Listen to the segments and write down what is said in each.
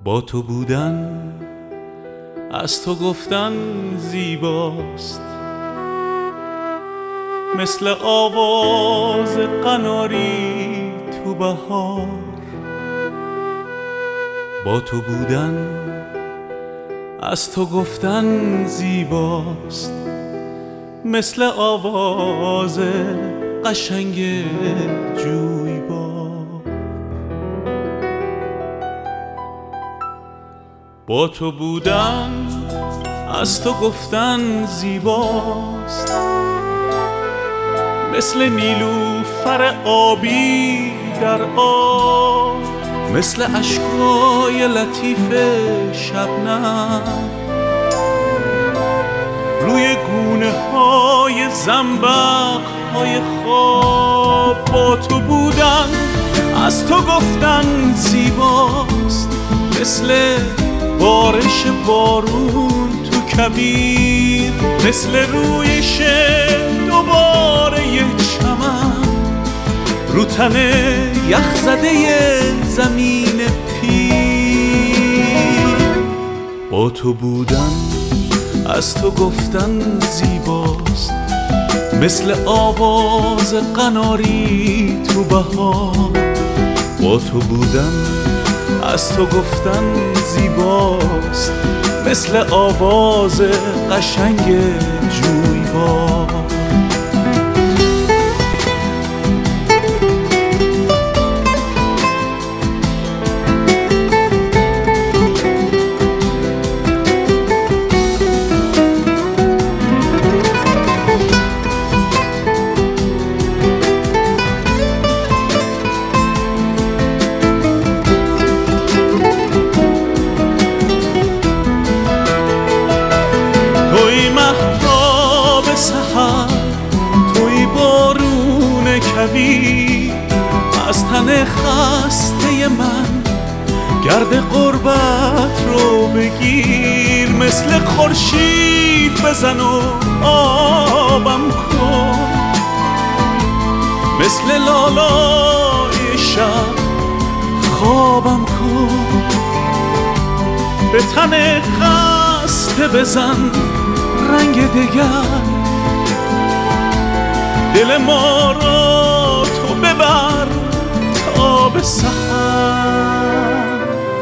با تو بودن از تو گفتن زیباست، مثل آواز قناری تو بهار. با تو بودن از تو گفتن زیباست، مثل آواز قشنگ جویبار. با تو بودن از تو گفتن زیباست، مثل نیلوفر آبی در آب، مثل اشکای لطیف شبنم روی گونه های زنبق های خواب. با تو بودن از تو گفتن زیباست، مثل بارش بارون تو کویر، مثل رویش دوباره یه چمن رو تن یخ زده زمین پیر. با تو بودن از تو گفتن زیباست، مثل آواز قناری تو بهار. با تو بودن از تو گفتن زیباست، مثل آواز قشنگ جویبار. توی بارون کویر، از تن خسته من گرد غربت رو بگیر. مثل خورشید بزن و آبم کن، مثل لالای شب خوابم کن. به تن خسته بزن رنگ دگر، دل ما را تو ببر تا به سحر.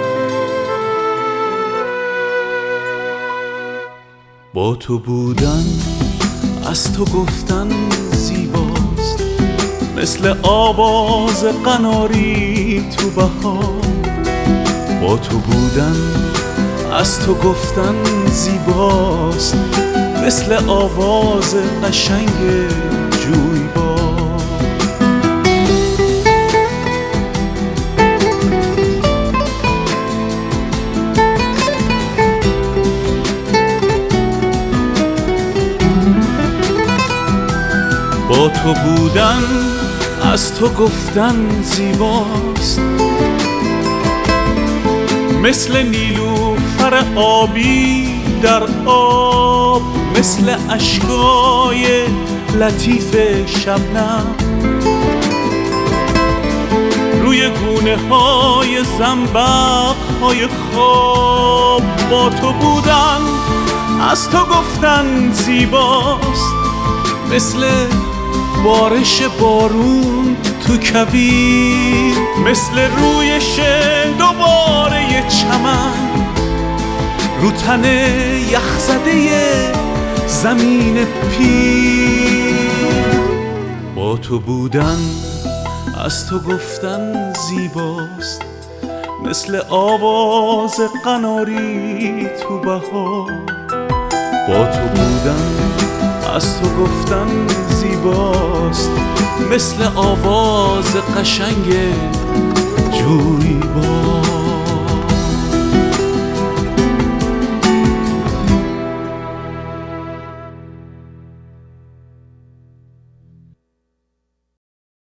با تو بودن از تو گفتن زیباست، مثل آواز قناری تو بهار. با تو بودن از تو گفتن زیباست، مثل آواز قشنگ جویبار. با تو بودن از تو گفتن زیباست، مثل نیلوفر آبی در آب، مثل اشکای لطیف شبنم روی گونه های زنبق های خواب. با تو بودن از تو گفتن زیباست، مثل بارش بارون تو کویر، مثل رویش دوباره یه چمن رو تن یخ زده زمین پیر. با تو بودن از تو گفتن زیباست، مثل آواز قناری تو بهار. با تو بودن از تو گفتن زیباست، مثل آواز قشنگ جویبار.